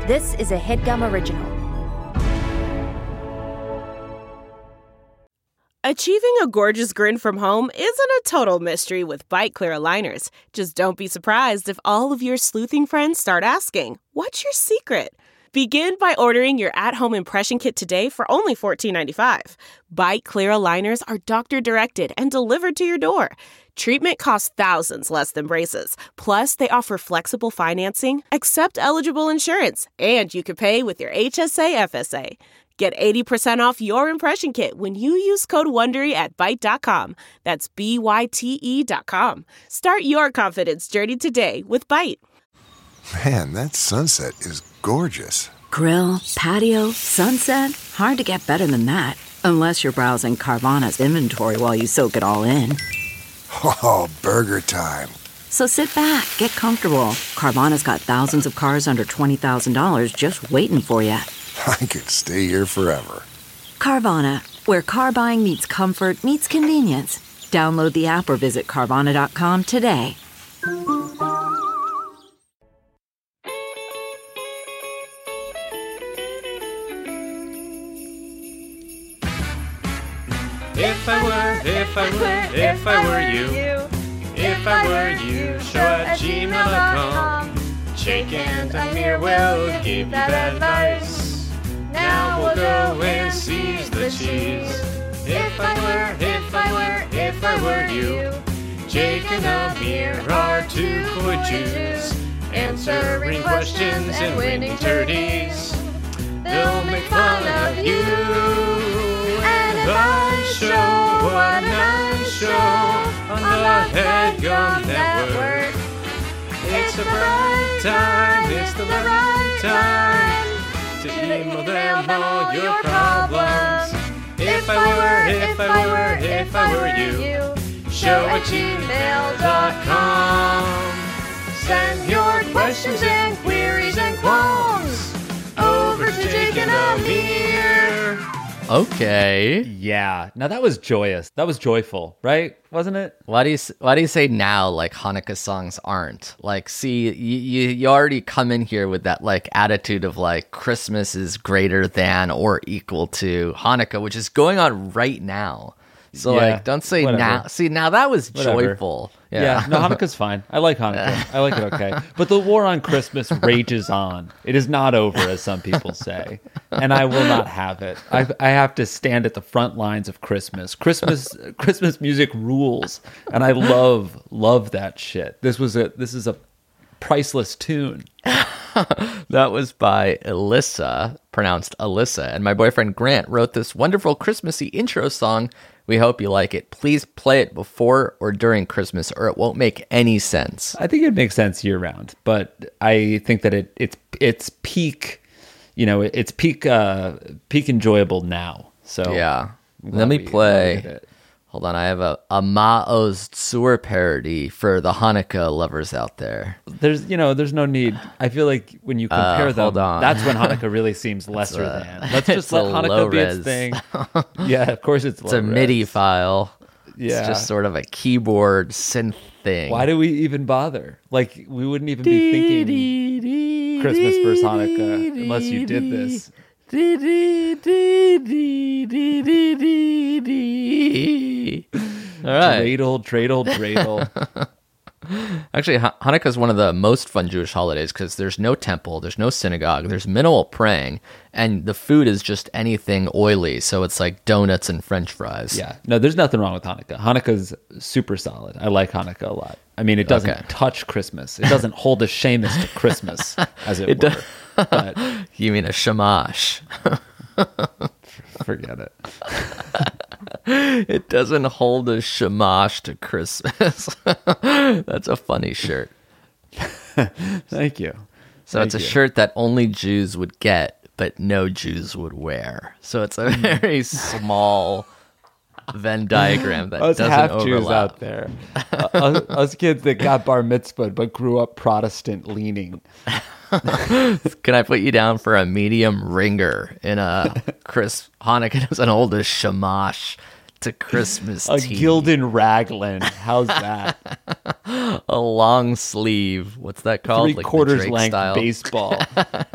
This is a HeadGum original. Achieving a gorgeous grin from home isn't a total mystery with Byte Clear aligners. Just don't be surprised if all of your sleuthing friends start asking, "What's your secret?" Begin by ordering your at-home impression kit today for only $14.95. Byte Clear aligners are doctor-directed and delivered to your door. Treatment costs thousands less than braces. Plus, they offer flexible financing, accept eligible insurance, and you can pay with your HSA FSA. Get 80% off your impression kit when you use code WONDERY at Byte.com. That's BYTE.com. Start your confidence journey today with Byte. Man, that sunset is gorgeous. Grill, patio, sunset. Hard to get better than that. Unless you're browsing Carvana's inventory while you soak it all in. Oh, burger time. So sit back, get comfortable. Carvana's got thousands of cars under $20,000 just waiting for you. I could stay here forever. Carvana, where car buying meets comfort meets convenience. Download the app or visit Carvana.com today. If I were you, show at gmail.com. Jake and Amir will give you that advice. Now we'll go and seize the cheese. If I were you, Jake and Amir are two cool Jews, answering questions and winning turdies. They'll make fun of you. And a nice show, what a nice show on the HeadGum Network. It's the right time, it's the right time to email them all your problems. If I were you, show at gmail.com. Send your questions and queries and qualms over to Jake and Amir. Okay. Yeah. Now that was joyous. That was joyful, right? Wasn't it? Why do you say now like Hanukkah songs aren't? Like, see, you already come in here with that like attitude of like Christmas is greater than or equal to Hanukkah, which is going on right now. So like, don't say now. See, now that was joyful. Yeah. No, Hanukkah's fine. I like Hanukkah. I like it okay. But the war on Christmas rages on. It is not over, as some people say. And I will not have it. I have to stand at the front lines of Christmas. Christmas music rules. And I love that shit. This is a priceless tune. That was by Alyssa, pronounced Alyssa. And my boyfriend Grant wrote this wonderful Christmassy intro song. We hope you like it. Please play it before or during Christmas, or it won't make any sense. I think it makes sense year round, but I think that it's peak, it's peak enjoyable now. So yeah, let me play. Hold on, I have a Ma'oz Tzur parody for the Hanukkah lovers out there. There's no need. I feel like when you compare them, that's when Hanukkah really seems lesser than. Let's just let Hanukkah be its thing. Yeah, of course it's a MIDI file. Yeah. It's just sort of a keyboard synth thing. Why do we even bother? Like, we wouldn't even be thinking Christmas versus Hanukkah unless you did this. All right. Dreidel. Actually, Hanukkah is one of the most fun Jewish holidays because there's no temple, there's no synagogue, there's minimal praying, and the food is just anything oily. So it's like donuts and French fries. Yeah. No, there's nothing wrong with Hanukkah. Hanukkah's super solid. I like Hanukkah a lot. I mean, it doesn't touch Christmas. It doesn't hold a Seamus to Christmas, as it were. But you mean a shamash? Forget it. It doesn't hold a shamash to Christmas. That's a funny shirt. Thank you. So it's a shirt that only Jews would get, but no Jews would wear. So it's a very small Venn diagram that doesn't half overlap. Jews out there. Us kids that got bar mitzvahed but grew up Protestant leaning. Can I put you down for a medium ringer in a Hanukkah doesn't hold a shamash to Christmas A tea. Gildan raglan. How's that? A long sleeve. What's that called? 3/4 Drake length style? baseball.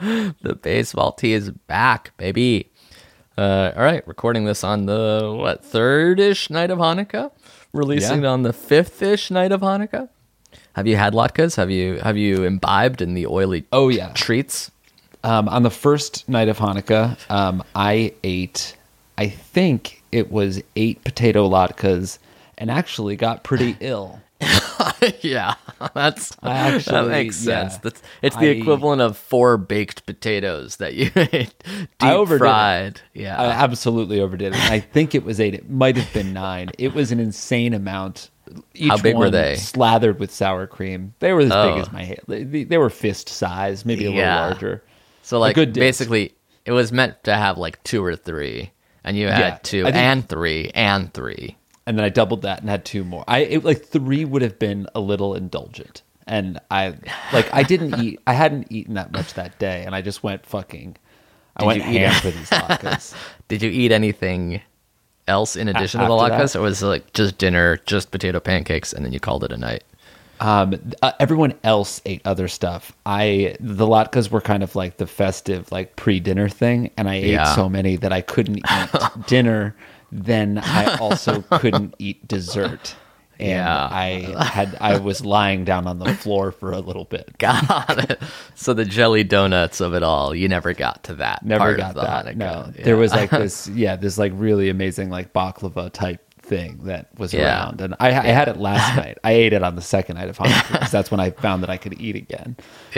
The baseball tee is back, baby. All right, recording this on the, third-ish night of Hanukkah? Releasing it on the fifth-ish night of Hanukkah? Have you had latkes? Have you imbibed in the oily treats? On the first night of Hanukkah, I ate, I think it was 8 potato latkes and actually got pretty ill. Yeah, that makes sense. It's the equivalent of 4 baked potatoes that you ate deep fried. Yeah, I absolutely overdid it. I think it was 8. It might have been 9. It was an insane amount. How big were they? Slathered with sour cream. They were as big as my hand. They were fist size, maybe a little larger. So like basically, it was meant to have like 2 or 3, and you had 2 and 3 and 3. And then I doubled that and had 2 more. 3 would have been a little indulgent. And I didn't eat. I hadn't eaten that much that day, and I just went fucking. I went ham for these latkes. Did you eat anything else in addition to the latkes, or was it like just dinner, just potato pancakes, and then you called it a night? Everyone else ate other stuff. The latkes were kind of like the festive, like pre-dinner thing, and I ate so many that I couldn't eat dinner. Then I also couldn't eat dessert, and I was lying down on the floor for a little bit. Got it. So the jelly donuts of it all, you never got to that. Never got that. Hanukkah. No, there was like this like really amazing like baklava type thing that was around, and I had it last night. I ate it on the second night of Hanukkah because that's when I found that I could eat again.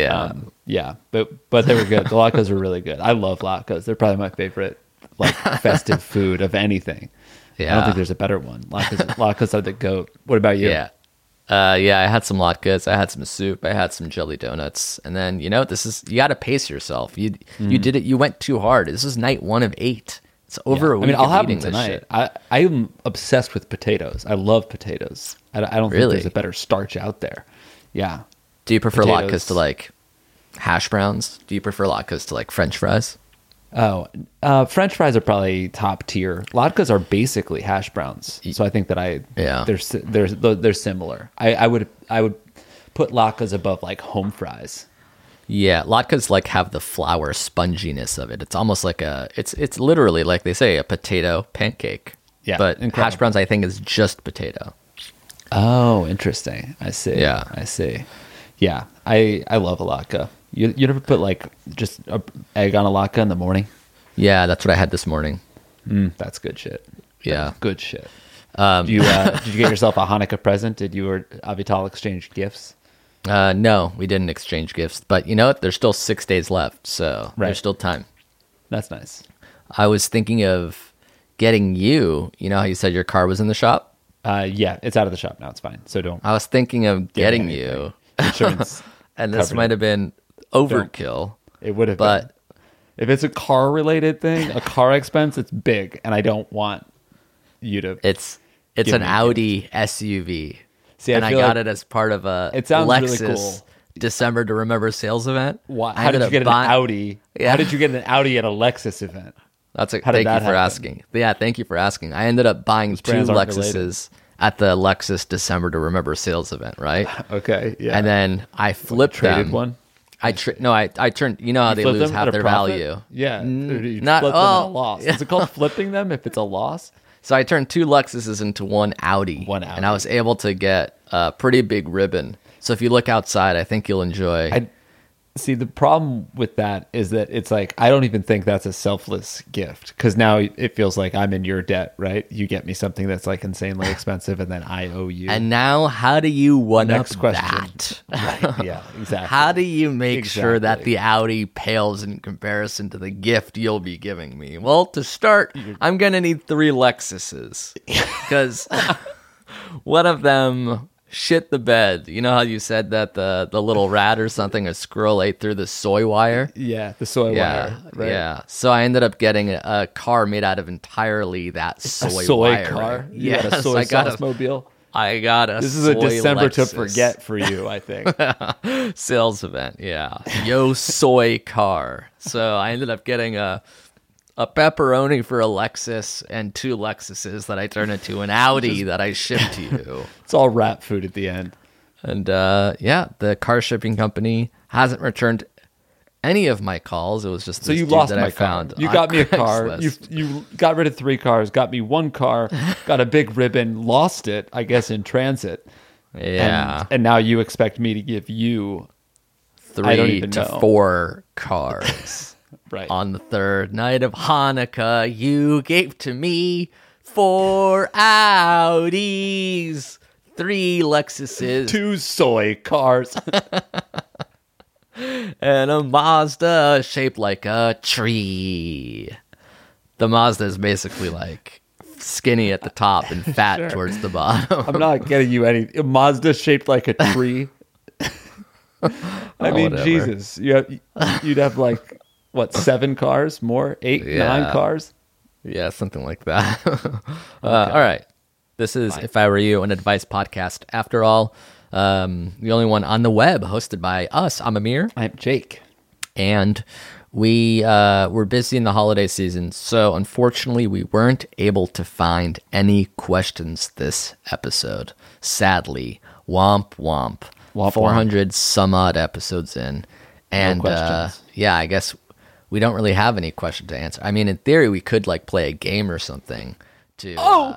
But they were good. The latkes were really good. I love latkes. They're probably my favorite like festive food of anything. I don't think there's a better one. Latkes are the goat. What about you? I had some latkes. I had some soup. I had some jelly donuts. And then you got to pace yourself. You did it. You went too hard. This is night 1 of 8. It's over a week. I'll have them tonight. I am obsessed with potatoes. I love potatoes. I don't think there's a better starch out there. Yeah. Do you prefer latkes to like hash browns? Do you prefer latkes to like French fries? Oh, French fries are probably top tier. Latkes are basically hash browns, so I think that they're similar. I would put latkes above like home fries. Yeah, latkes like have the flour sponginess of it. It's almost like it's literally like they say a potato pancake. Yeah, but hash browns I think is just potato. Oh, interesting. I see. Yeah, I see. Yeah, I love a latke. You never put like just an egg on a latke in the morning? Yeah, that's what I had this morning. That's good shit. Yeah, good shit. Did you get yourself a Hanukkah present? Did you or Avital exchange gifts? No, we didn't exchange gifts. But you know what? There's still 6 days left, so there's still time. That's nice. I was thinking of getting you. You know how you said your car was in the shop? Yeah, it's out of the shop now. It's fine. So don't. I was thinking of getting you. Insurance. And this might have been overkill. It would have been. If it's a car related thing, a car expense, it's big, and I don't want you to. It's an Audi SUV. See, I got it as part of a Lexus really cool. December to Remember sales event. How did you get an Audi? Yeah. How did you get an Audi at a Lexus event? Thank you for asking. Yeah, thank you for asking. I ended up buying 2 Lexuses at the Lexus December to Remember sales event, right? Okay, yeah. And then I flipped traded them. One? I turned. You know how they lose half their value. Yeah, not flip them at a loss. Is it called flipping them if it's a loss? So I turned 2 Lexuses into one Audi. And I was able to get a pretty big ribbon. So if you look outside, I think you'll enjoy. See, the problem with that is that it's like, I don't even think that's a selfless gift, because now it feels like I'm in your debt, right? You get me something that's like insanely expensive, and then I owe you. And now, how do you Next question. that? Right, yeah, exactly. How do you make sure that the Audi pales in comparison to the gift you'll be giving me? Well, to start, I'm going to need 3 Lexuses, because one of them shit the bed. You know how you said that the little rat or something, a squirrel ate through the soy wire? Yeah, the soy wire. Right? Yeah. So I ended up getting a car made out of entirely that soy wire. Car? Yeah, a soy sauce mobile. I got a This is a December Lexus. To forget for you, I think. Sales event, yeah. Yo soy car. So I ended up getting a pepperoni for a Lexus and 2 Lexuses that I turned into an Audi that I shipped to you. It's all rat food at the end. And the car shipping company hasn't returned any of my calls. It was just So this you dude lost that my I found. car. You on got me a car. Craigslist. You got rid of 3 cars. Got me 1 car. Got a big ribbon. Lost it, I guess, in transit. Yeah, And now you expect me to give you I don't 3 even to know. 4 cars. right. On the third night of Hanukkah, you gave to me 4 Audis, 3 Lexuses, 2 soy cars. and a Mazda shaped like a tree. The Mazda is basically like skinny at the top and fat towards the bottom. I'm not getting you any. A Mazda shaped like a tree. I mean, whatever. Jesus, you'd have like what 7 cars more, 8, Yeah. 9 cars. Yeah, something like that. All right. This is If I Were You, an advice podcast. After all, the only one on the web, hosted by us. I'm Amir. I'm Jake. And we were busy in the holiday season, so unfortunately we weren't able to find any questions this episode. Sadly, womp womp. Womp 400 some odd episodes in, and questions. yeah, I guess we don't really have any question to answer. I mean, in theory, we could like play a game or something. To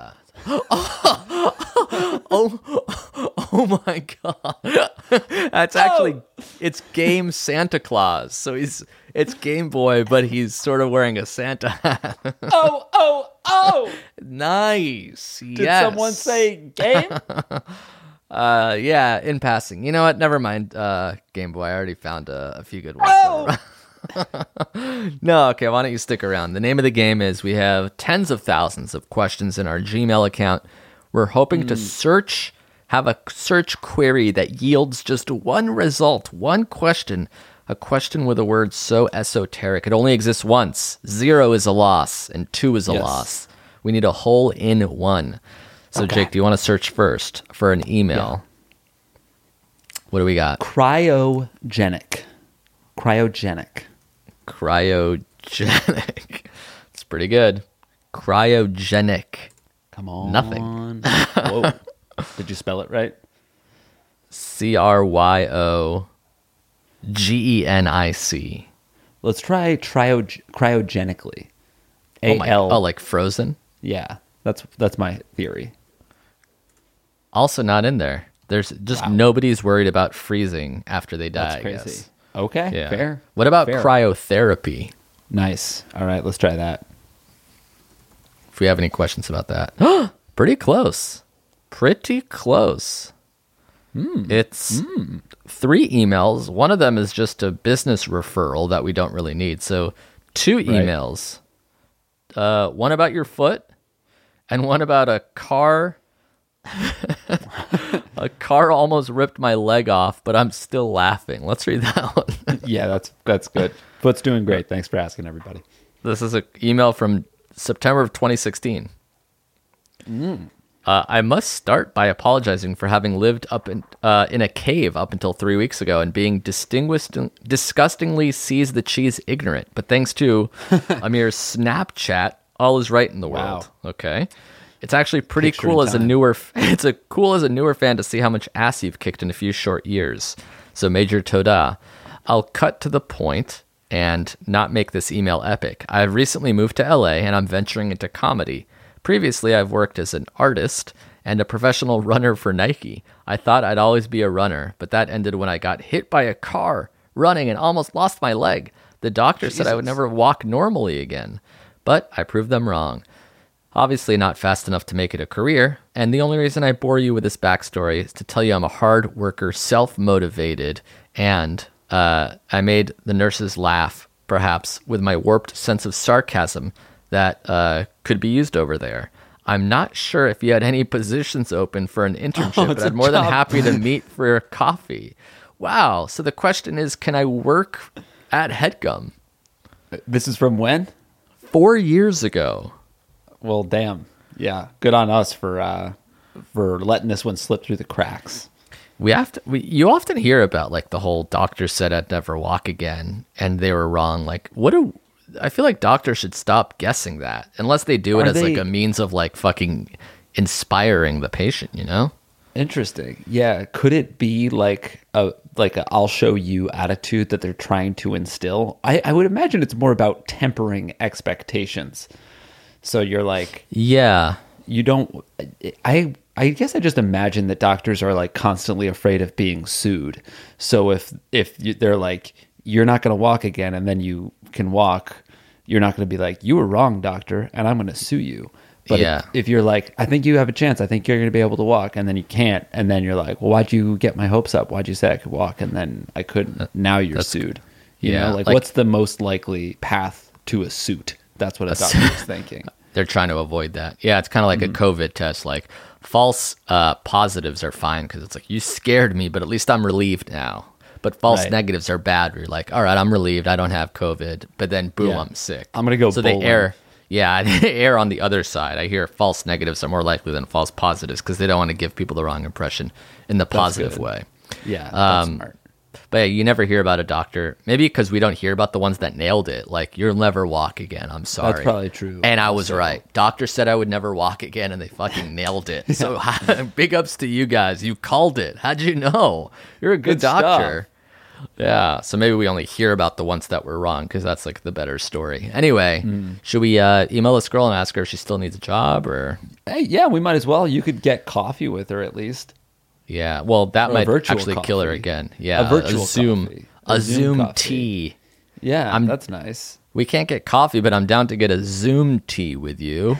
oh my god, that's actually it's Game Santa Claus. So it's Game Boy, but he's sort of wearing a Santa hat. Oh! Nice. Did someone say game? Yeah, in passing. You know what? Never mind. Game Boy. I already found a few good ones. No, okay. Why don't you stick around? The name of the game is we have tens of thousands of questions in our Gmail account. We're hoping to have a search query that yields just one result, one question. A question with a word so esoteric. It only exists once. 0 is a loss, and 2 is a Yes. loss. We need a hole in one. So, Okay. Jake, do you want to search first for an email? What do we got? Cryogenic. Cryogenic. It's pretty good. Cryogenic. Come on. Nothing. Whoa. Did you spell it right? Cryogenic. Let's try cryogenically. Oh, like frozen? Yeah, that's my theory. Also not in there. There's just nobody's worried about freezing after they die. That's crazy. I guess. Okay, Yeah. fair. What about Fair. cryotherapy? Nice. All right, let's try that. If we have any questions about that. Pretty close. Pretty close. It's 3 emails. One of them is just a business referral that we don't really need. So 2 emails. One about your foot and one about a car. A car almost ripped my leg off, but I'm still laughing. Let's read that one. Yeah, that's good. Foot's doing great. Thanks for asking, everybody. This is an email from September of 2016. I must start by apologizing for having lived up in a cave up until 3 weeks ago and being disgustingly sees the cheese ignorant. But thanks to Amir's Snapchat, all is right in the world. Wow. Okay. It's actually pretty Picture in cool as a time. newer fan to see how much ass you've kicked in a few short years. So major toda. I'll cut to the point and not make this email epic. I've recently moved to LA and I'm venturing into comedy. Previously, I've worked as an artist and a professional runner for Nike. I thought I'd always be a runner, but that ended when I got hit by a car running and almost lost my leg. The doctor said I would never walk normally again, but I proved them wrong. Obviously not fast enough to make it a career, and the only reason I bore you with this backstory is to tell you I'm a hard worker, self-motivated, and I made the nurses laugh, perhaps, with my warped sense of sarcasm that could be used over there. I'm not sure if you had any positions open for an internship, but I'm more than happy to meet for coffee. Wow. So the question is, can I work at HeadGum? This is from when? 4 years ago. Well, damn. Yeah, good on us for letting this one slip through the cracks. You often hear about like the whole doctor said I'd never walk again and they were wrong. Like I feel like doctors should stop guessing that unless they do it as like a means of like fucking inspiring the patient, you know? Interesting. Yeah. Could it be like a I'll show you attitude that they're trying to instill? I would imagine it's more about tempering expectations. So you're like, Yeah. you don't. I guess I just imagine that doctors are like constantly afraid of being sued. So they're like, you're not going to walk again, and then you can walk, you're not going to be like, you were wrong, doctor, and I'm going to sue you. But Yeah. if you're like, I think you have a chance, I think you're going to be able to walk, and then you can't, and then you're like, well, why'd you get my hopes up? Why'd you say I could walk, and then I couldn't? Now you're sued. You yeah, know, like like- what's the most likely path to a suit? That's what a doctor is thinking. They're trying to avoid that. Yeah, it's kind of like a COVID test. Like false positives are fine because it's like, you scared me, but at least I'm relieved now. But false Right. negatives are bad. Where you're like, all right, I'm relieved. I don't have COVID. But then, boom, Yeah. I'm sick. I'm gonna go So they bowling. err. Yeah, they err on the other side. I hear false negatives are more likely than false positives because they don't want to give people the wrong impression in the positive good. way. Yeah, that's Um, smart. But yeah, you never hear about a doctor. Maybe because we don't hear about the ones that nailed it. Like, you'll never walk again. I'm sorry. That's probably true. And I was Also. right. Doctor said I would never walk again, and they fucking nailed it. So big ups to you guys. You called it. How'd you know? You're a good Good stuff. doctor. Yeah. So maybe we only hear about the ones that were wrong because that's like the better story. Anyway, should we email this girl and ask her if she still needs a job or? Hey, yeah, we might as well. You could get coffee with her at least. Yeah. Well, that Or a might virtual actually kill her coffee. again. Yeah. A virtual Zoom. coffee. A Zoom coffee. tea. Yeah, that's nice. We can't get coffee, but I'm down to get a Zoom tea with you.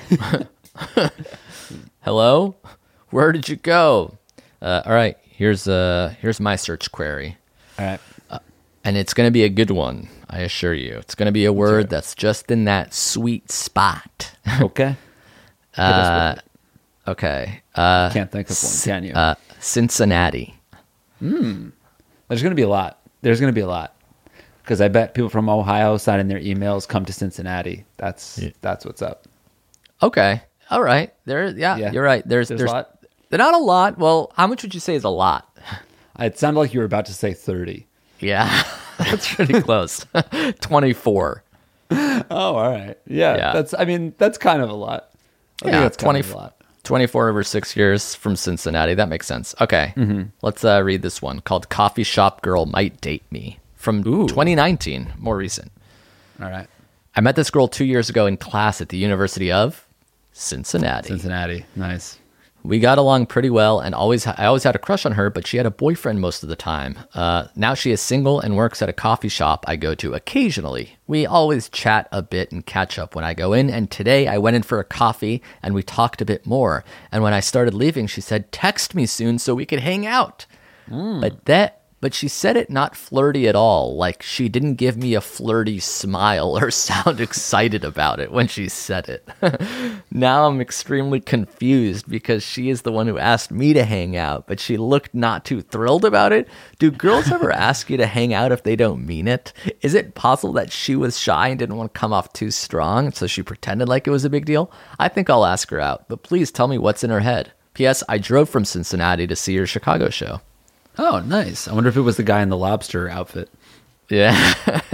Hello? Where did you go? All right, here's my search query. All right. And it's going to be a good one, I assure you. It's going to be a word that's just in that sweet spot. Okay. Hit us with it. Okay. Can't think of one, can you? Cincinnati. There's going to be a lot. There's going to be a lot. Because I bet people from Ohio signing their emails come to Cincinnati. That's what's up. Okay. All right. Yeah. You're right. There's a lot. They're not a lot. Well, how much would you say is a lot? It sounded like you were about to say 30. Yeah. That's pretty close. 24. Oh, all right. Yeah. Yeah. That's kind of a lot. I think Yeah, that's kind of a lot. 24 over 6 years from Cincinnati. That makes sense. Okay. Let's read this one called Coffee Shop Girl Might Date Me from 2019, more recent. All right. I met this girl 2 years ago in class at the University of Cincinnati. Cincinnati. Nice. We got along pretty well, and I always had a crush on her, but she had a boyfriend most of the time. Now she is single and works at a coffee shop I go to occasionally. We always chat a bit and catch up when I go in, and today I went in for a coffee, and we talked a bit more. And when I started leaving, she said, text me soon so we could hang out. But she said it not flirty at all. Like, she didn't give me a flirty smile or sound excited about it when she said it. Now I'm extremely confused because she is the one who asked me to hang out, but she looked not too thrilled about it. Do girls ever ask you to hang out if they don't mean it? Is it possible that she was shy and didn't want to come off too strong, so she pretended like it was a big deal? I think I'll ask her out, but please tell me what's in her head. P.S. I drove from Cincinnati to see your Chicago show. Oh, nice. I wonder if it was the guy in the lobster outfit. Yeah.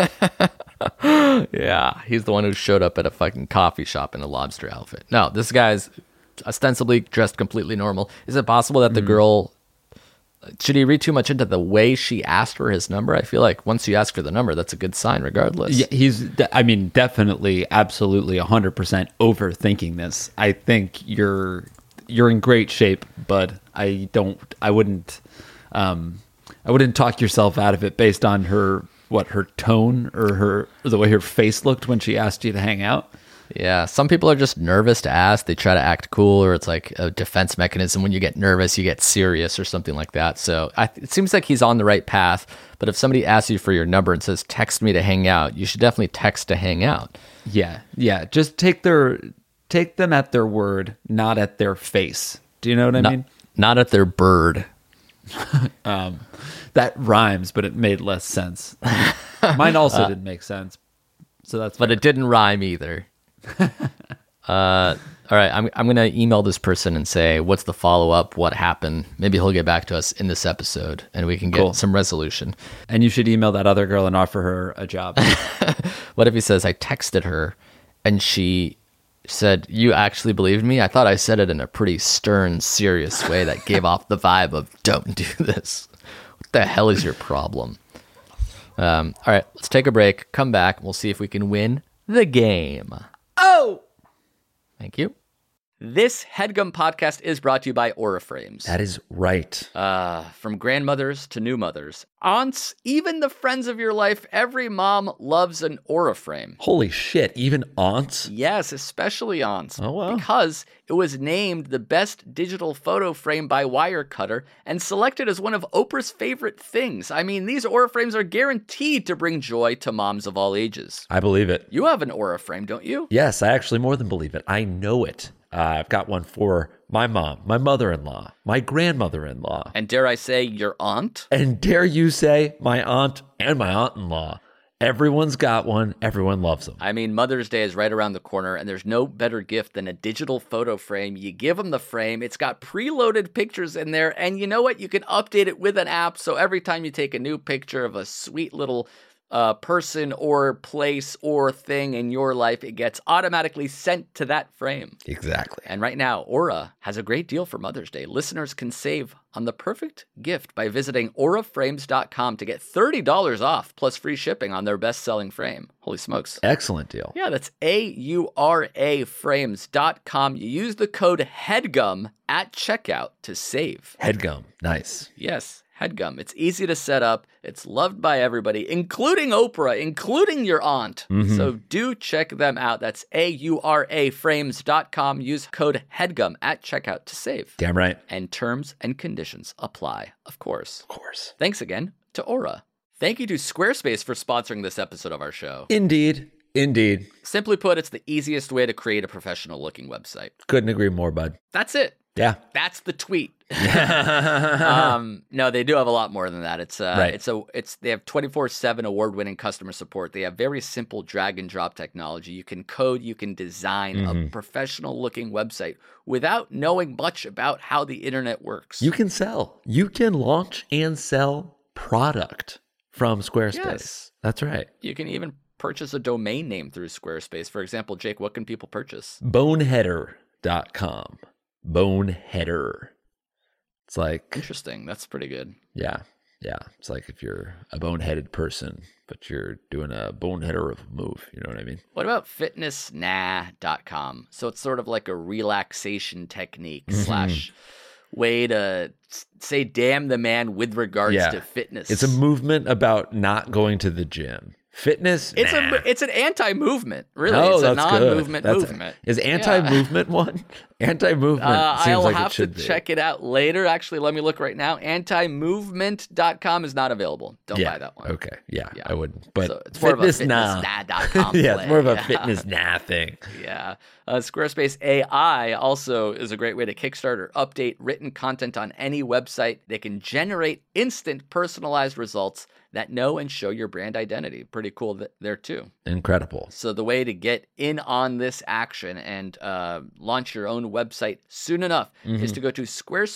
Yeah. He's the one who showed up at a fucking coffee shop in a lobster outfit. No, this guy's ostensibly dressed completely normal. Is it possible that the girl... Should he read too much into the way she asked for his number? I feel like once you ask for the number, that's a good sign regardless. Yeah, definitely, absolutely 100% overthinking this. I think you're in great shape, bud. I wouldn't talk yourself out of it based on her tone or the way her face looked when she asked you to hang out. Yeah, some people are just nervous to ask. They try to act cool, or it's like a defense mechanism. When you get nervous, you get serious or something like that. So it seems like he's on the right path. But if somebody asks you for your number and says, text me to hang out, you should definitely text to hang out. Yeah. Just take them at their word, not at their face. Do you know what I mean? Not at their bird. That rhymes, but it made less sense. Mine also didn't make sense. So that's But fair. it didn't rhyme either. All right, I'm going to email this person and say, what's the follow-up? What happened? Maybe he'll get back to us in this episode, and we can get Cool. some resolution. And you should email that other girl and offer her a job. What if he says, I texted her, and she said, "You actually believed me? I thought I said it in a pretty stern, serious way that gave off the vibe of don't do this. What the hell is your problem?" All right, let's take a break. Come back. We'll see if we can win the game. Oh! Thank you. This HeadGum podcast is brought to you by Aura Frames. That is right. From grandmothers to new mothers, aunts, even the friends of your life, every mom loves an Aura frame. Holy shit, even aunts? Yes, especially aunts. Oh, wow. Because it was named the best digital photo frame by Wirecutter and selected as one of Oprah's favorite things. I mean, these Aura frames are guaranteed to bring joy to moms of all ages. I believe it. You have an Aura frame, don't you? Yes, I actually more than believe it. I know it. I've got one for my mom, my mother-in-law, my grandmother-in-law. And dare I say, your aunt? And dare you say, my aunt and my aunt-in-law. Everyone's got one. Everyone loves them. I mean, Mother's Day is right around the corner, and there's no better gift than a digital photo frame. You give them the frame. It's got preloaded pictures in there, and you know what? You can update it with an app, so every time you take a new picture of a sweet little person or place or thing in your life, it gets automatically sent to that frame. Exactly. And right now, Aura has a great deal for Mother's Day. Listeners can save on the perfect gift by visiting auraframes.com to get $30 off plus free shipping on their best-selling frame. Holy smokes. Excellent deal. Yeah, that's auraframes.com. You use the code HEADGUM at checkout to save. HeadGum. Nice. Yes. HeadGum. It's easy to set up. It's loved by everybody, including Oprah, including your aunt. Mm-hmm. So do check them out. That's auraframes.com. Use code HEADGUM at checkout to save. Damn right. And terms and conditions apply, of course. Of course. Thanks again to Aura. Thank you to Squarespace for sponsoring this episode of our show. Indeed. Indeed. Simply put, it's the easiest way to create a professional-looking website. Couldn't agree more, bud. That's it. Yeah. That's the tweet. No, they do have a lot more than that. It's Right. They have 24/7 award-winning customer support. They have very simple drag and drop technology. You can code, you can design a professional-looking website without knowing much about how the internet works. You can sell. You can launch and sell product from Squarespace. Yes. That's right. You can even purchase a domain name through Squarespace. For example, Jake, what can people purchase? Boneheader.com. Boneheader. It's like, Interesting. That's pretty good. yeah. It's like if you're a boneheaded person, but you're doing a boneheader of a move. You know what I mean? What about fitnessnah.com? So it's sort of like a relaxation technique slash way to say damn the man with regards to fitness. It's a movement about not going to the gym. Fitness? It's nah. it's an anti-movement, really. Oh, it's a that's non-movement good. movement. Is anti-movement one? Anti-movement seems I'll like have it should to be. check it out later. Actually, let me look right now. Antimovement.com is not available. Don't buy that one. Okay. Yeah, I wouldn't. But So it's more of a fitness fitnessnah.com yeah, play. it's more of a Yeah. fitness nah thing. Yeah. Squarespace AI also is a great way to kickstart or update written content on any website. They can generate instant personalized results that know and show your brand identity. Pretty cool there too. Incredible. So the way to get in on this action and launch your own website soon enough is to go to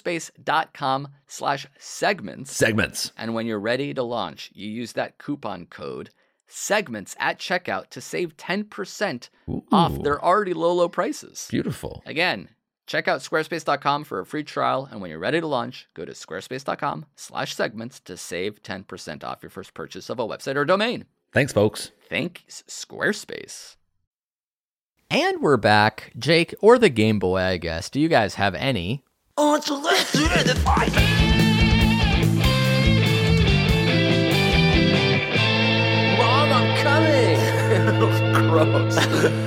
squarespace.com/segments. Segments. And when you're ready to launch, you use that coupon code segments at checkout to save 10% off their already low prices. Beautiful. Again, check out squarespace.com for a free trial. And when you're ready to launch, go to squarespace.com/segments to save 10% off your first purchase of a website or domain. Thanks, folks. Thanks, Squarespace. And we're back. Jake, or the Game Boy, I guess. Do you guys have any? On to let's do the fight. Mom, I'm coming. Gross.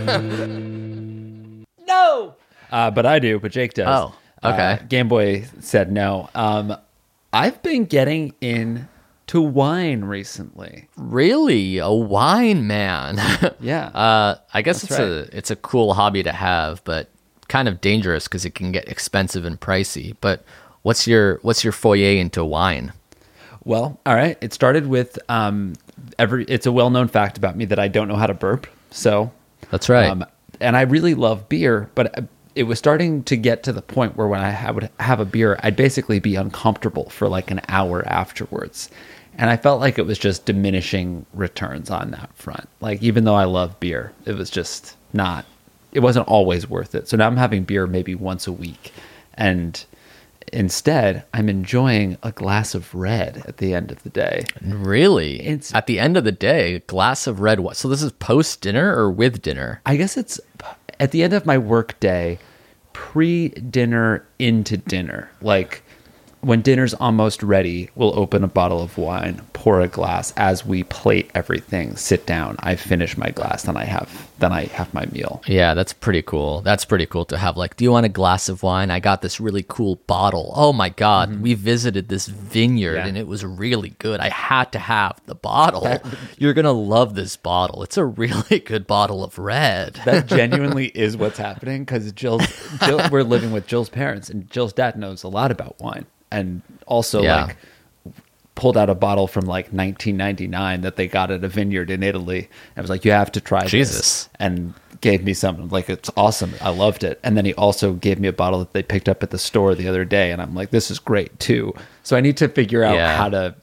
No. But I do. But Jake does. Oh, okay. Game Boy said no. I've been getting into wine recently. Really? A wine man? Yeah. I guess That's it's a cool hobby to have, but kind of dangerous because it can get expensive and pricey. But what's your foyer into wine? Well, all right. It started with it's a well-known fact about me that I don't know how to burp. So That's right. And I really love beer, but it was starting to get to the point where when I would have a beer, I'd basically be uncomfortable for like an hour afterwards. And I felt like it was just diminishing returns on that front. Like, even though I love beer, it was just not it wasn't always worth it. So now I'm having beer maybe once a week, and instead I'm enjoying a glass of red at the end of the day. Really? It's- At the end of the day, a glass of red wine. So this is post dinner or with dinner? I guess it's at the end of my work day, pre-dinner into dinner. Like when dinner's almost ready, we'll open a bottle of wine, pour a glass as we plate everything, sit down. I finish my glass, then I have my meal. Yeah, that's pretty cool. That's pretty cool to have like, do you want a glass of wine? I got this really cool bottle. Oh my God. We visited this vineyard Yeah. and it was really good. I had to have the bottle. You're going to love this bottle. It's a really good bottle of red. That genuinely is what's happening because Jill, we're living with Jill's parents, and Jill's dad knows a lot about wine, and also Yeah. like pulled out a bottle from like 1999 that they got at a vineyard in Italy. I was like, you have to try Jesus. this, and gave me some. Like, it's awesome. I loved it. And then he also gave me a bottle that they picked up at the store the other day, and I'm like, this is great too. So I need to figure out Yeah. how to.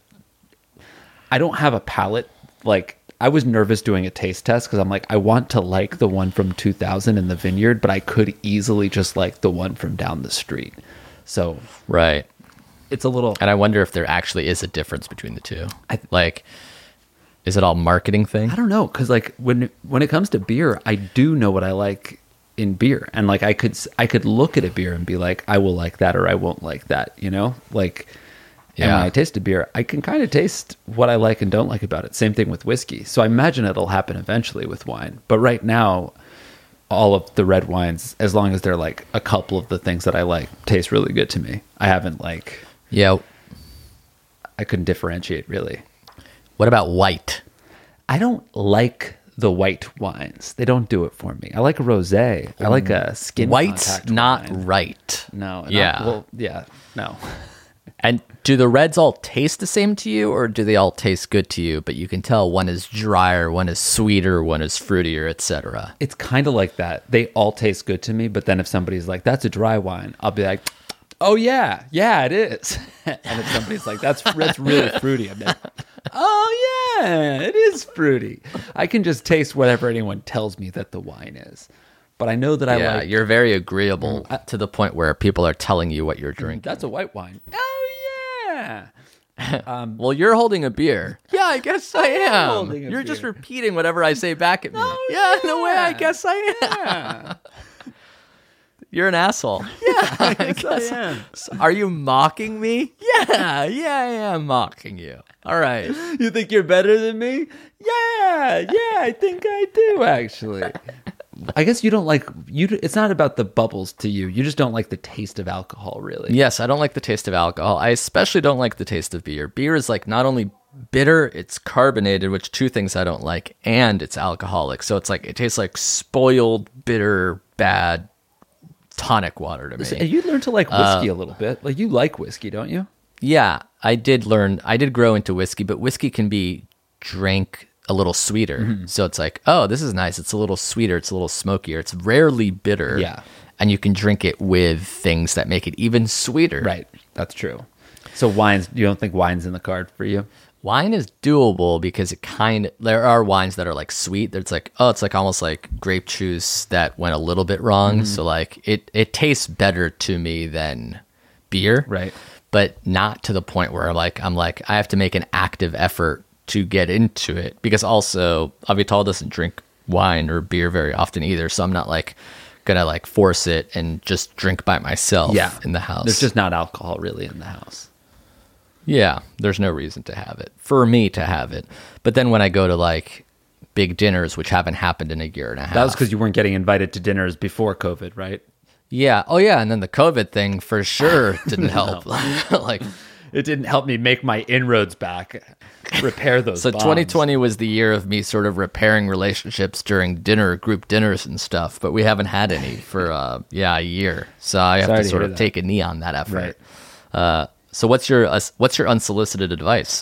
I don't have a palate. Like, I was nervous doing a taste test because I'm like, I want to like the one from 2000 in the vineyard, but I could easily just like the one from down the street. So Right. it's a little. And I wonder if there actually is a difference between the two. Like, is it all marketing thing? I don't know, because like when it comes to beer, I do know what I like in beer, and like I could look at a beer and be like, I will like that or I won't like that, you know, like. And Yeah. when I taste a beer, I can kind of taste what I like and don't like about it. Same thing with whiskey. So I imagine it'll happen eventually with wine. But right now, all of the red wines, as long as they're like a couple of the things that I like, taste really good to me. I haven't like, Yeah. I couldn't differentiate really. What about white? I don't like the white wines. They don't do it for me. I like a rosé. I like a skin White's contact not wine. right. No. Yeah. No. And do the reds all taste the same to you, or do they all taste good to you, but you can tell one is drier, one is sweeter, one is fruitier, etc.? It's kind of like that. They all taste good to me, but then if somebody's like, that's a dry wine, I'll be like, oh yeah, it is. And if somebody's like, that's really fruity, I'm like, oh yeah, it is fruity. I can just taste whatever anyone tells me that the wine is. But I know that I Yeah, like, you're very agreeable to the point where people are telling you what you're drinking. that's a white wine. Oh yeah. Well, you're holding a beer. Yeah, I guess I am. holding a You're just beer. repeating whatever I say back at me. Oh, yeah, in a way, I yeah. guess I am. You're an asshole. Yeah, I guess I am. Are you mocking me? Yeah, I am mocking you. All right. You think you're better than me? Yeah, I think I do actually. I guess you don't like it's not about the bubbles to you. You just don't like the taste of alcohol, really. Yes, I don't like the taste of alcohol. I especially don't like the taste of beer. Beer is like not only bitter, it's carbonated, which two things I don't like, and it's alcoholic. So it's like it tastes like spoiled, bitter, bad tonic water to me. So you learn to like whiskey a little bit. Like, you like whiskey, don't you? Yeah, I did grow into whiskey, but whiskey can be drank a little sweeter. Mm-hmm. So it's like, oh, this is nice. It's a little sweeter. It's a little smokier. It's rarely bitter. Yeah. And you can drink it with things that make it even sweeter. Right. That's true. So you don't think wine's in the card for you? Wine is doable because there are wines that are like sweet. It's like, oh, it's like almost like grape juice that went a little bit wrong. So like it tastes better to me than beer. Right. But not to the point where I'm like, I have to make an active effort to get into it, because also Avital doesn't drink wine or beer very often either. So I'm not like gonna like force it and just drink by myself in the house. There's just not alcohol really in the house. Yeah, there's no reason to have it, for me to have it. But then when I go to like big dinners, which haven't happened in a year and a half. That was because you weren't getting invited to dinners before COVID, right? Yeah. Oh yeah. And then the COVID thing for sure didn't help. Like, It didn't help me make my inroads back, repair those so bonds. 2020 was the year of me sort of repairing relationships during group dinners and stuff, but we haven't had any for a year. So I have Sorry to to sort hear of that. take a knee on that effort. So what's your unsolicited advice?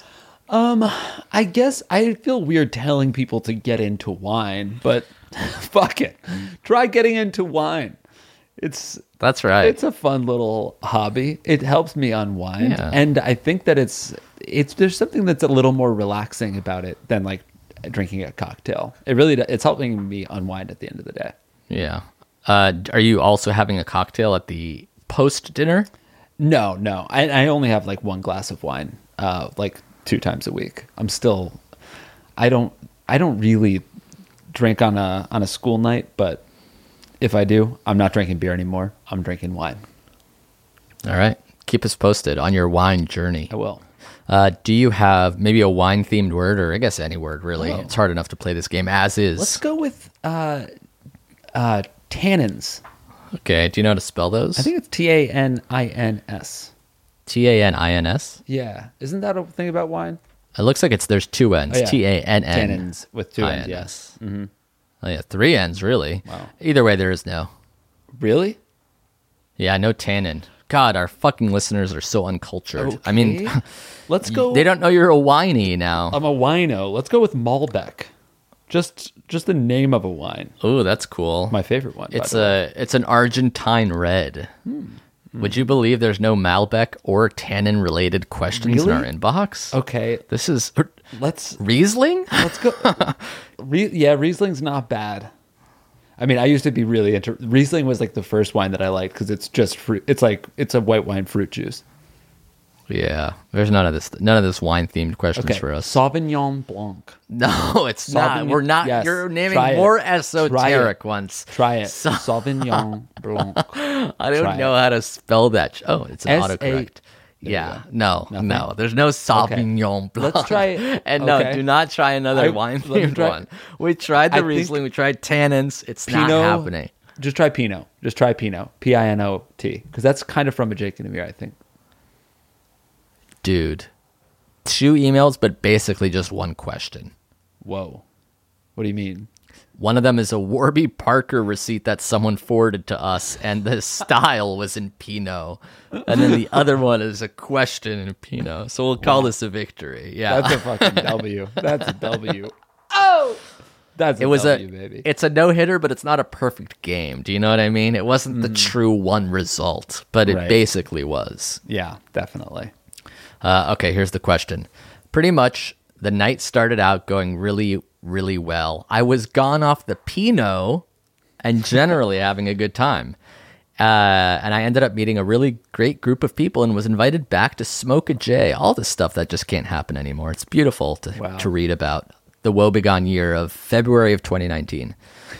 I guess I feel weird telling people to get into wine, but fuck it. Try getting into wine. That's right. It's a fun little hobby. It helps me unwind. Yeah. And I think that there's something that's a little more relaxing about it than like drinking a cocktail. It's helping me unwind at the end of the day. Yeah. Are you also having a cocktail at the post dinner? No. I only have like one glass of wine, like 2 times a week. I don't really drink on a school night, but if I do, I'm not drinking beer anymore. I'm drinking wine. All right. Keep us posted on your wine journey. I will. Do you have maybe a wine themed word, or I guess any word really? Oh. It's hard enough to play this game as is. Let's go with tannins. Okay. Do you know how to spell those? I think it's Tannins. Tannins. Yeah. Isn't that a thing about wine? It looks like there's 2 N's. Oh, yeah. Tannn. Tannins with 2 N's, yes. Mm-hmm. Oh yeah, 3 N's really. Wow. Either way, there is no. Really? Yeah, no tannin. God, our fucking listeners are so uncultured. I mean, Okay. Let's go. they don't know you're a whiny now. I'm a wino. Let's go with Malbec. Just the name of a wine. Oh, that's cool. My favorite one. It's an Argentine red. Would you believe there's no Malbec or tannin related questions in our Really? inbox? Okay. This is Let's Riesling? go. Riesling's not bad. I mean, I used to be really into Riesling. Was like the first wine that I liked because it's just fruit. It's a white wine fruit juice. Yeah, there's none of this wine themed questions Okay. for us. Sauvignon Blanc. No, it's not. Sauvignon- We're not. yes, You're naming try it. more Try esoteric it. ones. Try it. So- Sauvignon Blanc. I don't Try know it. how to spell that. Oh, it's an S-A- autocorrect. There Yeah, you go. no, no. There's no Sauvignon Blanc. Let's try it. And no, Okay. do not try another I- wine let me themed try- one. We tried the I think Riesling. We tried tannins. It's not Pinot. happening. Just try Pinot. Just try Pinot. Pinot. Because that's kind of from a Jake and Amir, I think. Dude, 2 emails, but basically just one question. Whoa. What do you mean? One of them is a Warby Parker receipt that someone forwarded to us, and the style was in Pinot. And then the other one is a question in Pinot. So we'll call this a victory. Yeah. That's a fucking W. That's a W. Oh! That's a It was W, baby. It's a no-hitter, but it's not a perfect game. Do you know what I mean? It wasn't the true one result, but it Right. basically was. Yeah, definitely. Okay, here's the question. Pretty much, the night started out going really, really well. I was gone off the Pinot and generally having a good time. And I ended up meeting a really great group of people and was invited back to smoke a J. All the stuff that just can't happen anymore. It's beautiful to read about the woebegone year of February of 2019.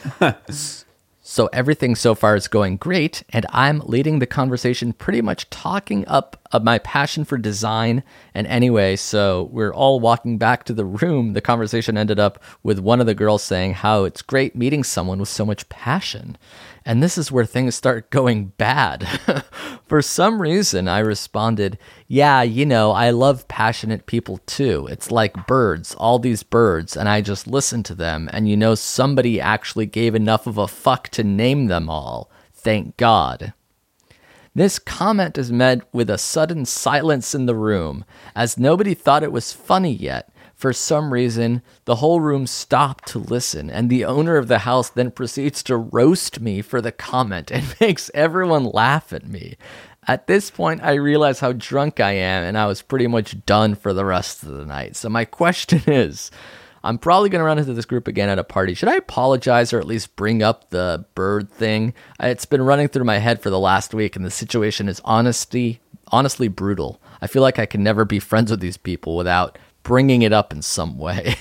So everything so far is going great, and I'm leading the conversation pretty much talking up of my passion for design. And anyway, so we're all walking back to the room. The conversation ended up with one of the girls saying how it's great meeting someone with so much passion. And this is where things start going bad. For some reason, I responded, yeah, I love passionate people too. It's like birds, all these birds, and I just listen to them. And somebody actually gave enough of a fuck to name them all. Thank God. This comment is met with a sudden silence in the room, as nobody thought it was funny yet. For some reason, the whole room stopped to listen, and the owner of the house then proceeds to roast me for the comment and makes everyone laugh at me. At this point, I realize how drunk I am, and I was pretty much done for the rest of the night. So my question is, I'm probably going to run into this group again at a party. Should I apologize or at least bring up the bird thing? It's been running through my head for the last week, and the situation is honestly brutal. I feel like I can never be friends with these people without bringing it up in some way.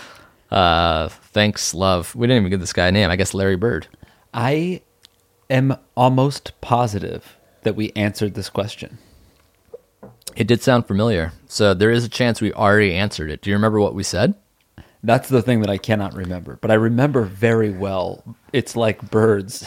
Thanks, love. We didn't even give this guy a name. I guess Larry Bird. I am almost positive that we answered this question. It did sound familiar. So there is a chance we already answered it. Do you remember what we said? That's the thing that I cannot remember, but I remember very well. It's like birds.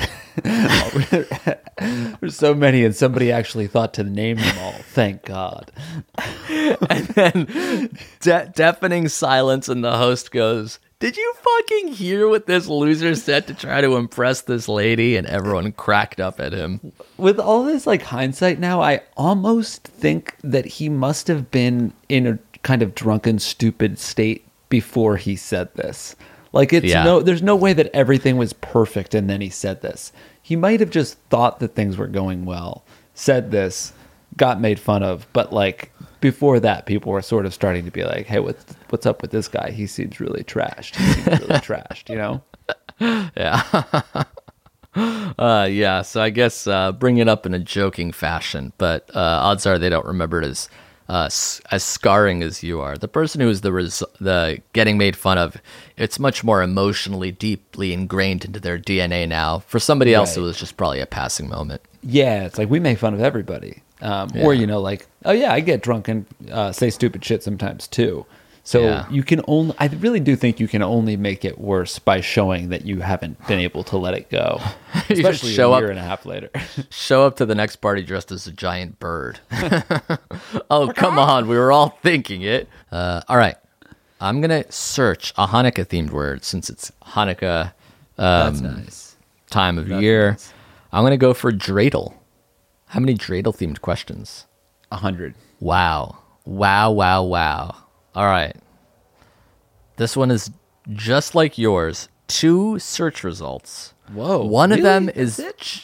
There's so many, and somebody actually thought to name them all. Thank God. And then deafening silence, and the host goes, did you fucking hear what this loser said to try to impress this lady? And everyone cracked up at him. With all this hindsight now, I almost think that he must have been in a kind of drunken, stupid state before he said this. There's no way that everything was perfect and then he said this. He might have just thought that things were going well, said this, got made fun of, but before that, people were sort of starting to be like, hey, what's up with this guy? He seems really trashed. Yeah. Yeah, so I guess bring it up in a joking fashion, but odds are they don't remember it as scarring as you are. The person who is the getting made fun of, it's much more emotionally deeply ingrained into their DNA now. For somebody else, it was just probably a passing moment. Yeah, it's like we make fun of everybody. Or, like, oh yeah, I get drunk and say stupid shit sometimes too. So you can only, I really do think you can only make it worse by showing that you haven't been able to let it go. Especially a year and a half later. Show up to the next party dressed as a giant bird. Oh, come on. We were all thinking it. All right. I'm going to search a Hanukkah themed word since it's Hanukkah That's nice. time of year. Nice. I'm going to go for dreidel. How many dreidel themed questions? 100. Wow. All right. This one is just like yours. 2 search results. Whoa. One of them is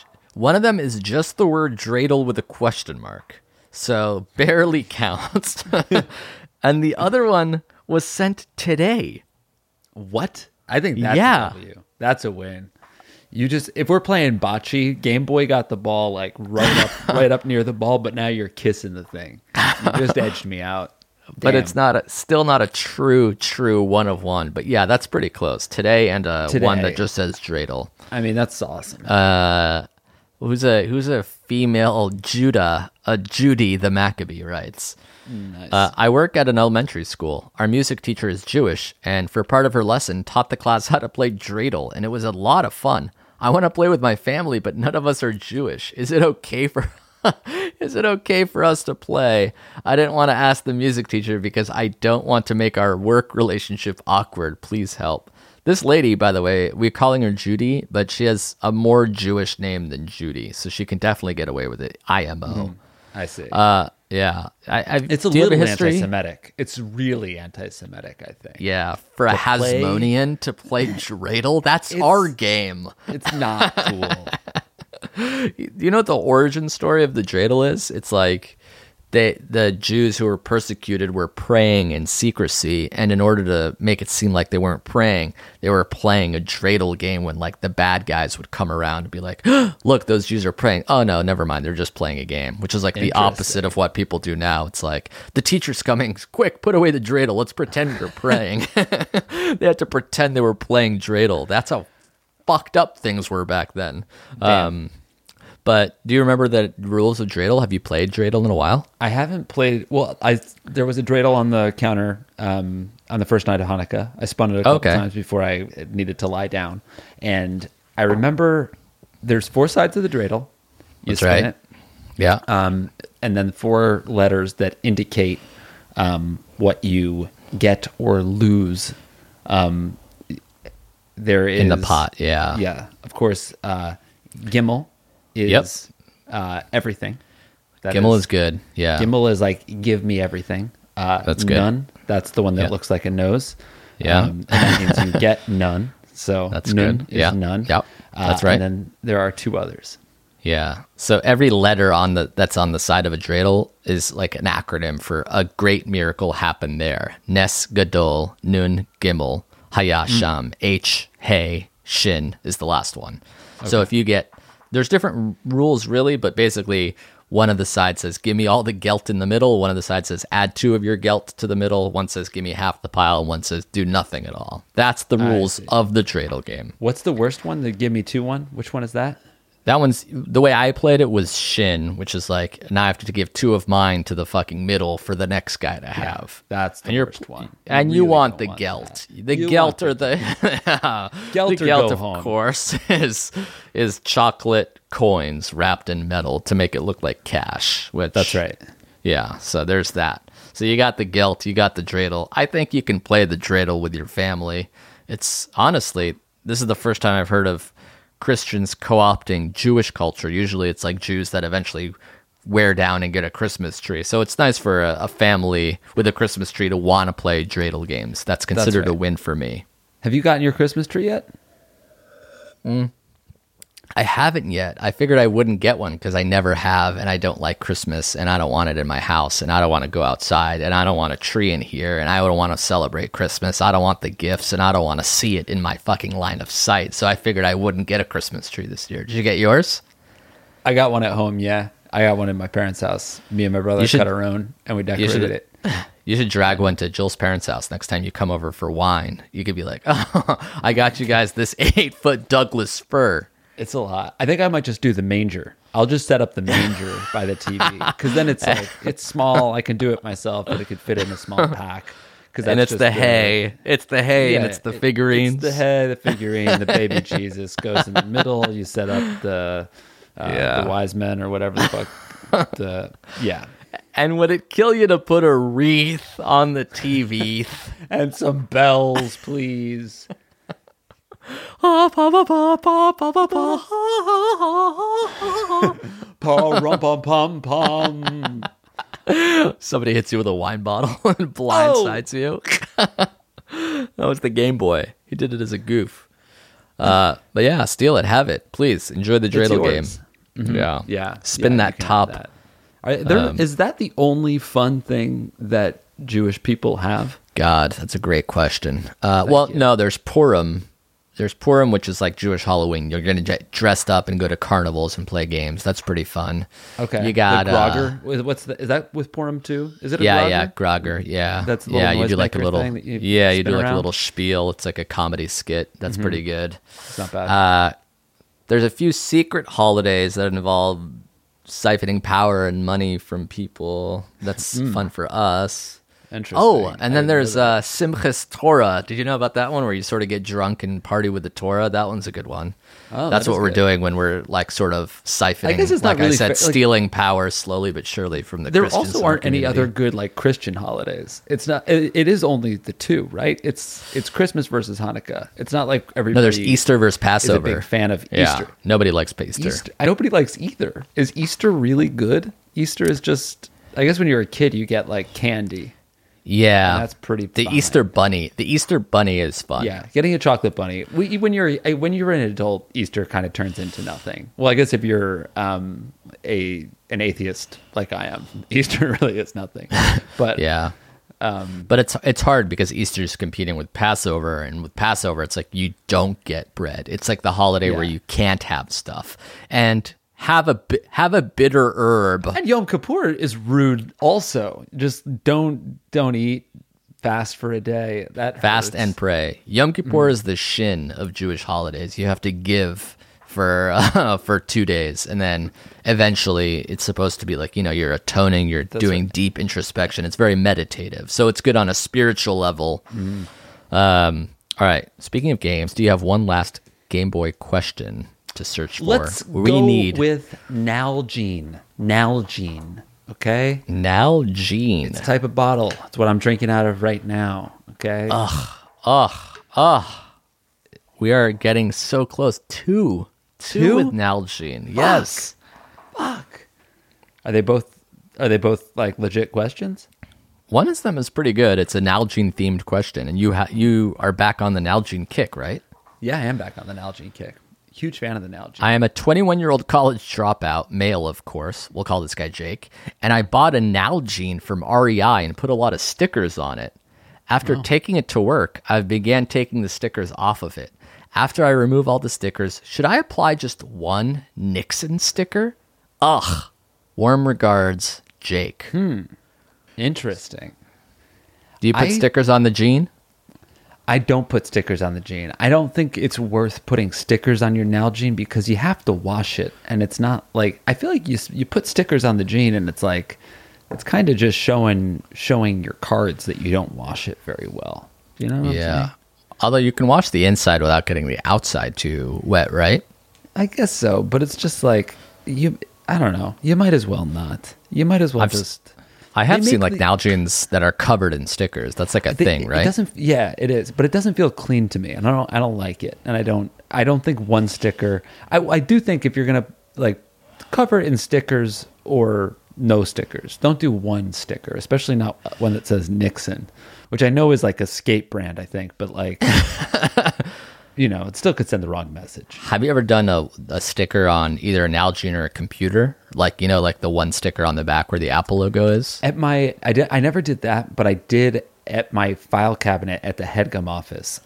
just the word dreidel with a question mark. So barely counts. And the other one was sent today. What? I think that's a W. That's a win. If we're playing bocce, Game Boy got the ball like right up near the ball, but now you're kissing the thing. You just edged me out. But it's still not a true 1 of 1. But yeah, that's pretty close. Today and one that just says dreidel. I mean, that's awesome. Who's a female Judy the Maccabee writes. Nice. I work at an elementary school. Our music teacher is Jewish, and for part of her lesson, taught the class how to play dreidel, and it was a lot of fun. I want to play with my family, but none of us are Jewish. Is it okay for us to play? I didn't want to ask the music teacher because I don't want to make our work relationship awkward. Please help. This lady, by the way, we're calling her Judy, but she has a more Jewish name than Judy, so she can definitely get away with it. IMO. I see. Yeah. It's a little anti-Semitic. It's really anti-Semitic, I think. Yeah, for a Hasmonean to play dreidel, that's our game. It's not cool. You know what the origin story of the dreidel is? It's like the Jews who were persecuted were praying in secrecy, and in order to make it seem like they weren't praying, they were playing a dreidel game when like the bad guys would come around and be like, look, those Jews are praying. Oh no, never mind, they're just playing a game, which is like the opposite of what people do now. It's like, the teacher's coming, quick, put away the dreidel, let's pretend we're praying. They had to pretend they were playing dreidel. That's how fucked up things were back then. But do you remember the rules of dreidel? Have you played dreidel in a while? I haven't played. Well, there was a dreidel on the counter on the first night of Hanukkah. I spun it a couple times before I needed to lie down, and I remember there's 4 sides of the dreidel. You spin it, yeah, and then 4 letters that indicate what you get or lose. There is in the pot, yeah. Of course, Gimel is everything. Gimel is good. Yeah. Gimel is like, give me everything. That's good. None. That's the one that looks like a nose. Yeah. And that means you get none. So that's nun good. is none. Yep. That's right. And then there are 2 others. Yeah. So every letter that's on the side of a dreidel is like an acronym for a great miracle happened there. Nes Gadol, Nun Gimel, Hayasham, H, Hey, Shin is the last one. Okay. So if you get, there's different rules really, but basically one of the sides says, give me all the gelt in the middle. One of the sides says, add 2 of your gelt to the middle. One says, give me half the pile. And one says, do nothing at all. That's the rules of the dreidel game. What's the worst one? The give me 2 one? Which one is that? That one's, the way I played it was Shin, which is like, now I have to give 2 of mine to the fucking middle for the next guy to have. That's the worst one. And you want the gelt. The gelt or the gelt, the gelt, of course, is chocolate coins wrapped in metal to make it look like cash. Which, that's right. Yeah, so there's that. So you got the gelt, you got the dreidel. I think you can play the dreidel with your family. It's honestly, this is the first time I've heard of Christians co-opting Jewish culture. Usually it's like Jews that eventually wear down and get a Christmas tree. So it's nice for a family with a Christmas tree to want to play dreidel games. That's considered a win for me. Have you gotten your Christmas tree yet? I haven't yet. I figured I wouldn't get one because I never have, and I don't like Christmas, and I don't want it in my house, and I don't want to go outside, and I don't want a tree in here, and I don't want to celebrate Christmas. I don't want the gifts, and I don't want to see it in my fucking line of sight. So I figured I wouldn't get a Christmas tree this year. Did you get yours? I got one at home, yeah. I got one in my parents' house. Me and my brother cut our own, and we decorated it. You should drag one to Jill's parents' house next time you come over for wine. You could be like, oh, I got you guys this 8-foot Douglas fir. It's a lot. I think I might just do the manger. I'll just set up the manger by the TV because then it's like it's small. I can do it myself, but it could fit in a small pack. And it's the hay. It's the hay, and it's the figurines. It's the hay, the figurine, the baby Jesus goes in the middle. You set up the wise men or whatever the fuck. And would it kill you to put a wreath on the TV? And some bells, please. Somebody hits you with a wine bottle and blindsides you. That was the Game Boy. He did it as a goof. But yeah, steal it, have it, please. Enjoy the dreidel game. Mm-hmm. Yeah. Spin that top. Is that the only fun thing that Jewish people have? God, that's a great question. No, there's Purim. There's Purim, which is like Jewish Halloween. You're going to get dressed up and go to carnivals and play games. That's pretty fun. Okay. You got Grogger. Is that with Purim too? Is it a Grogger? Yeah, Grogger. Yeah. That's the little you do like a little thing that you you do like around? a little spiel. It's like a comedy skit. That's pretty good. It's not bad. There's a few secret holidays that involve siphoning power and money from people. That's fun for us. Interesting. Oh, and then there's Simchas Torah. Did you know about that one where you sort of get drunk and party with the Torah? That one's a good one. Oh, that's that what is we're good. doing when we're like sort of siphoning, I guess it's not like really I said, fair- like- stealing power slowly but surely from the There Christians also in our aren't any community. other good like Christian holidays. It's not. It is only the two, right? It's Christmas versus Hanukkah. It's not like everybody. No, there's Easter versus Is a Passover. big fan of Yeah, Easter. nobody likes Easter. Nobody likes either. Is Easter really good? Easter is just. I guess when you're a kid, you get like candy. Yeah, And that's pretty The fine. Easter bunny. The Easter bunny is fun. Yeah, getting a chocolate bunny. When you're an adult, Easter kind of turns into nothing. Well, I guess if you're an atheist like I am, Easter really is nothing. But Yeah. But it's hard because Easter's competing with Passover, and with Passover, it's like you don't get bread. It's like the holiday where you can't have stuff and have a bitter herb. And Yom Kippur is rude. Also, just don't eat. Fast for a day. That Fast hurts. and pray. Yom Kippur is the shin of Jewish holidays. You have to give for 2 days, and then eventually it's supposed to be like, you're atoning, you're doing deep introspection. It's very meditative, so it's good on a spiritual level. All right, speaking of games, do you have one last Game Boy question to search for? Let's go with Nalgene. Nalgene. Okay. Nalgene. It's a type of bottle. It's what I'm drinking out of right now. Okay. We are getting so close. Two with Nalgene. Yes. Fuck. Are they both like legit questions? One of them is pretty good. It's a Nalgene themed question, and you are back on the Nalgene kick, right? Yeah, I am back on the Nalgene kick. Huge fan of the Nalgene. I am a 21-year-old college dropout, male, of course. We'll call this guy Jake. And I bought a Nalgene from REI and put a lot of stickers on it. After taking it to work, I began taking the stickers off of it. After I remove all the stickers, should I apply just one Nixon sticker? Ugh. Warm regards, Jake. Interesting. Do you put stickers on the gene? I don't put stickers on the gene. I don't think it's worth putting stickers on your Nalgene because you have to wash it, and it's not like I feel like you put stickers on the gene, and it's like it's kind of just showing your cards that you don't wash it very well. You know what I'm saying? Although you can wash the inside without getting the outside too wet, right? I guess so, but it's just like I don't know. You might as well not. You might as well just. I have They seen make like Nalgenes that are covered in stickers. That's like a thing, right? It doesn't. Yeah, it is, but it doesn't feel clean to me, and I don't like it, and I don't think one sticker. I do think if you're gonna like cover it in stickers or no stickers, don't do one sticker, especially not one that says Nixon, which I know is like a skate brand, I think, but like it still could send the wrong message. Have you ever done a sticker on either an Nalgene or a computer? Like, like the one sticker on the back where the Apple logo is? I never did that, but I did at my file cabinet at the HeadGum office.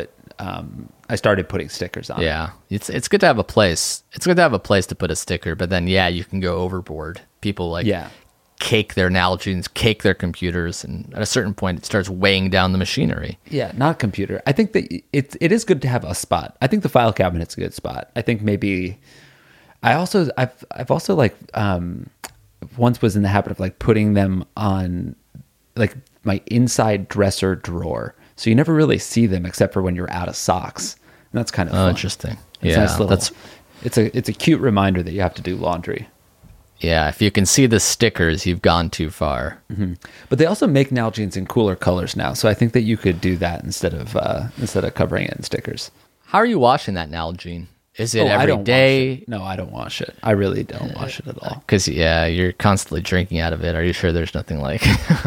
I started putting stickers on. Yeah. It's good to have a place. It's good to have a place to put a sticker, but then, you can go overboard. People cake their Nalgenes, cake their computers, and at a certain point it starts weighing down the machinery. Yeah, not computer. I think that it is good to have a spot. I think the file cabinet's a good spot. I think maybe I've also like once was in the habit of like putting them on like my inside dresser drawer. So you never really see them except for when you're out of socks. And that's kind of fun. Interesting. It's yeah, nice little, it's a cute reminder that you have to do laundry. Yeah, if you can see the stickers, you've gone too far. Mm-hmm. But they also make Nalgenes in cooler colors now, so I think that you could do that instead of covering it in stickers. How are you washing that Nalgene? Is it every day? No, I don't wash it. I really don't wash it at all. Because you're constantly drinking out of it. Are you sure there's nothing like?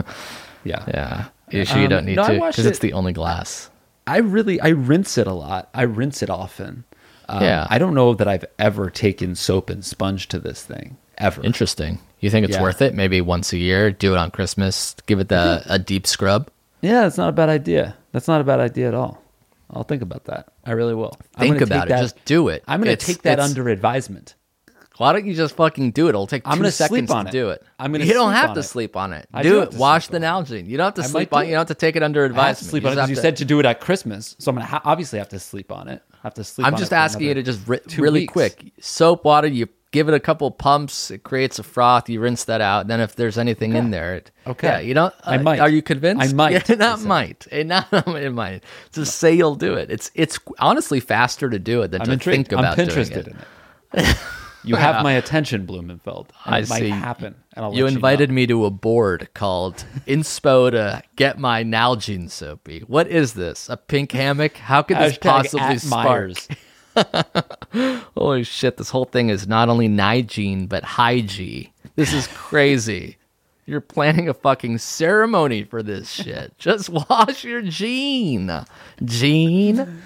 Yeah. You sure you don't need to? Because it's the only glass. I rinse it a lot. I rinse it often. I don't know that I've ever taken soap and sponge to this thing. Ever. Interesting. You think it's worth it? Maybe once a year, do it on Christmas, give it a deep scrub? Yeah, that's not a bad idea. That's not a bad idea at all. I'll think about that. I really will. Think about it. Just do it. I'm going to take that under advisement. Why don't you just fucking do it? It'll take 2 seconds to do it. You don't have to sleep on it. Do it. Wash the Nalgene. You don't have to sleep on it. You don't have to take it under advisement. I have to sleep on it because you said to do it at Christmas. So I'm going to obviously have to sleep on it. I'm just asking you to just really quick. Soap, water, you give it a couple pumps. It creates a froth. You rinse that out. Then if there's anything in there, you don't. I might. Are you convinced? I might. It might. Just say you'll do it. It's honestly faster to do it than to think about doing it. I'm Pinterested in it. You have my attention, Blumenfeld. It might happen. And you invited me to a board called Inspo to get my Nalgene soapy. What is this? A pink hammock? How could this possibly spark? Holy shit, this whole thing is not only Nigene, but hygiene. This is crazy. You're planning a fucking ceremony for this shit. Just wash your gene. Gene?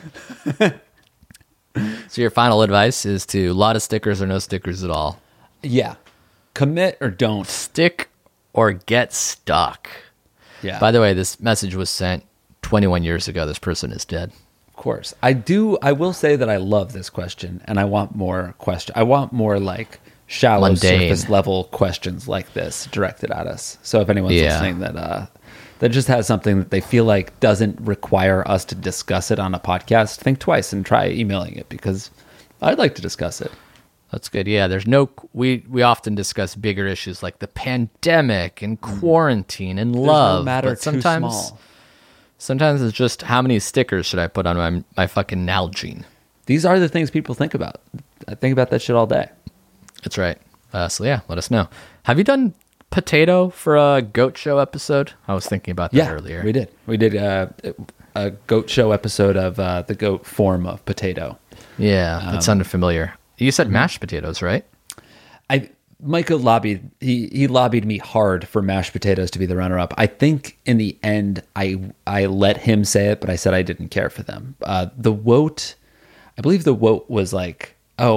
So your final advice is to a lot of stickers or no stickers at all. Yeah. Commit or don't. Stick or get stuck. Yeah. By the way, this message was sent 21 years ago. This person is dead. Of course. I will say that I love this question, and I want more I want more like shallow, mundane, surface level questions like this directed at us. So if anyone's listening that just has something that they feel like doesn't require us to discuss it on a podcast, think twice and try emailing it, because I'd like to discuss it. That's good. Yeah, we often discuss bigger issues like the pandemic and quarantine and love. No matter but sometimes, too small. Sometimes it's just how many stickers should I put on my fucking Nalgene? These are the things people think about. I think about that shit all day. That's right. So yeah, let us know. Have you done potato for a goat show episode? I was thinking about that earlier. We did. We did a goat show episode of the goat form of potato. Yeah, that sounded familiar. You said mashed potatoes, right? Michael lobbied. He lobbied me hard for mashed potatoes to be the runner-up. I think in the end, I let him say it, but I said I didn't care for them. The wote, I believe the wote was like,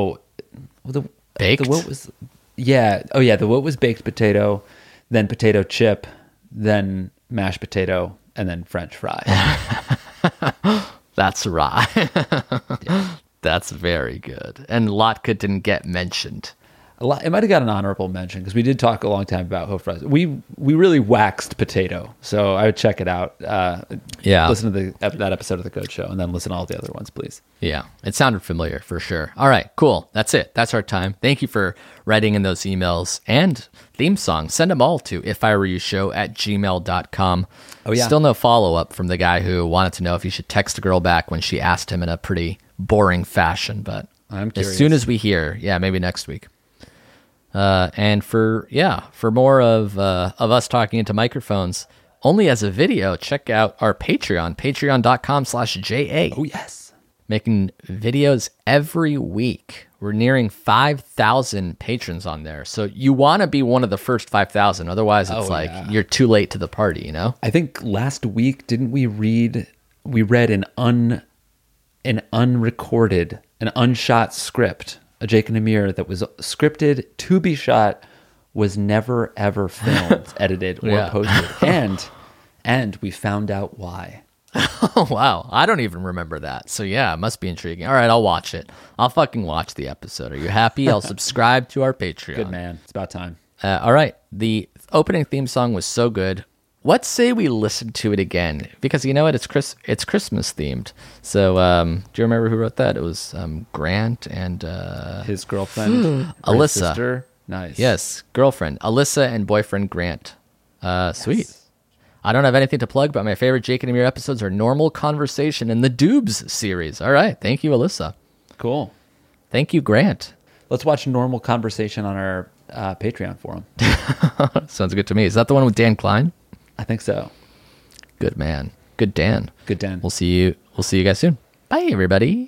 baked. The wote was, the wote was baked potato, then potato chip, then mashed potato, and then French fry. That's right. Yeah. That's very good. And Latka didn't get mentioned. It might have got an honorable mention because we did talk a long time about hoofed fries. We really waxed potato, so I would check it out. Listen to that episode of the Goat Show, and then listen to all the other ones, please. Yeah, it sounded familiar for sure. All right, cool. That's it. That's our time. Thank you for writing in those emails and theme songs. Send them all to ifiwereyoushow@gmail.com. Oh yeah. Still no follow up from the guy who wanted to know if he should text a girl back when she asked him in a pretty boring fashion. But I'm curious. As soon as we hear, maybe next week. And for more of us talking into microphones, only as a video, check out our Patreon, patreon.com/JA. Oh, yes. Making videos every week. We're nearing 5,000 patrons on there. So you want to be one of the first 5,000. Otherwise, it's you're too late to the party, you know? I think last week, didn't we read an an unrecorded, an unshot script, a Jake and Amir that was scripted to be shot, was never ever filmed, edited, or posted. And we found out why. Oh, wow. I don't even remember that. So yeah, it must be intriguing. All right, I'll watch it. I'll fucking watch the episode. Are you happy? I'll subscribe to our Patreon. Good man. It's about time. All right. The opening theme song was so good. Let's say we listen to it again, because you know what? It's Christmas themed. So do you remember who wrote that? It was Grant and his girlfriend, Alyssa. His sister. Nice. Yes, girlfriend Alyssa and boyfriend Grant. Sweet. Yes. I don't have anything to plug, but my favorite Jake and Amir episodes are Normal Conversation and the Doobs series. All right. Thank you, Alyssa. Cool. Thank you, Grant. Let's watch Normal Conversation on our Patreon forum. Sounds good to me. Is that the one with Dan Klein? I think so. Good man. Good Dan. Good Dan. We'll see you guys soon. Bye, everybody.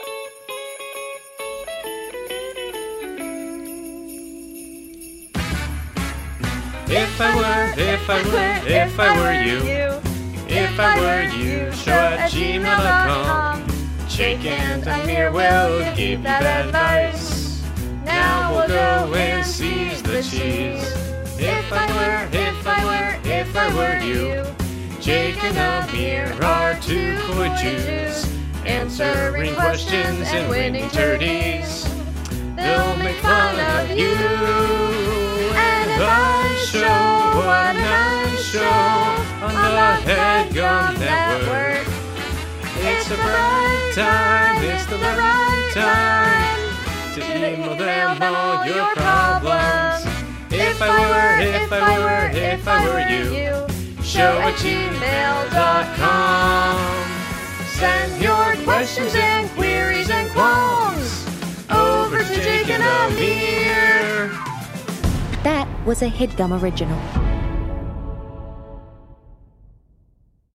If I were you, show at gmail.com. Jake and Amir will give you advice. Now we'll go and seize the cheese. If I were you, Jake and Amir are two coy Jews, answering questions and winning turdies. They'll make fun of you. And a nice show, what a nice show on the HeadGum Network. It's the right time, it's the right time to email them all your problems. If I were you, show at gmail.com. Send your questions and queries and qualms over to Jake and Amir. That was a HeadGum original.